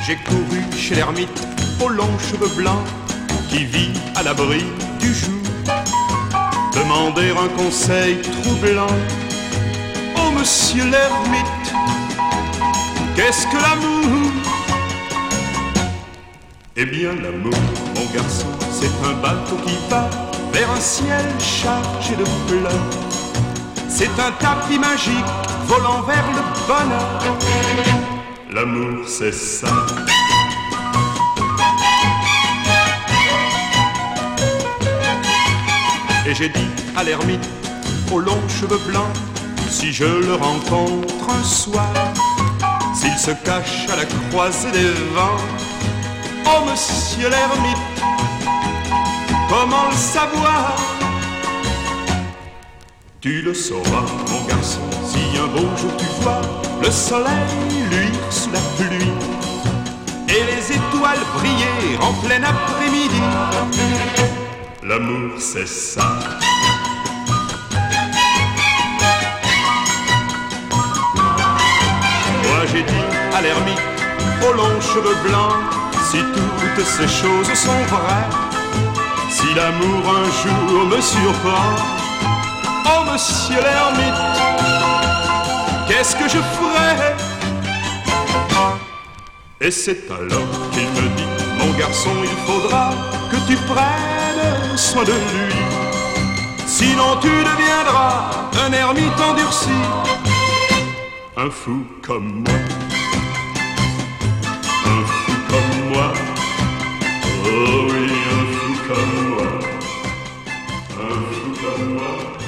J'ai couru chez l'ermite aux longs cheveux blancs qui vit à l'abri du jour, demander un conseil troublant. Oh monsieur l'ermite, qu'est-ce que l'amour? Eh bien l'amour, mon garçon, c'est un bateau qui va vers un ciel chargé de fleurs. C'est un tapis magique volant vers le bonheur. L'amour c'est ça. Et j'ai dit à l'ermite aux longs cheveux blancs, si je le rencontre un soir, s'il se cache à la croisée des vents, oh monsieur l'ermite, comment le savoir? Tu le sauras, mon garçon, si un beau jour tu vois le soleil luire sous la pluie et les étoiles briller en plein après-midi. L'amour c'est ça. Moi j'ai dit à l'ermite aux longs cheveux blancs, si toutes ces choses sont vraies, si l'amour un jour me surprend, oh monsieur l'ermite, qu'est-ce que je ferais? Et c'est alors qu'il me dit, mon garçon, il faudra que tu prennes soin de lui, sinon tu deviendras un ermite endurci, un fou comme moi, un fou comme moi, oh oui, un fou comme moi, un fou comme moi.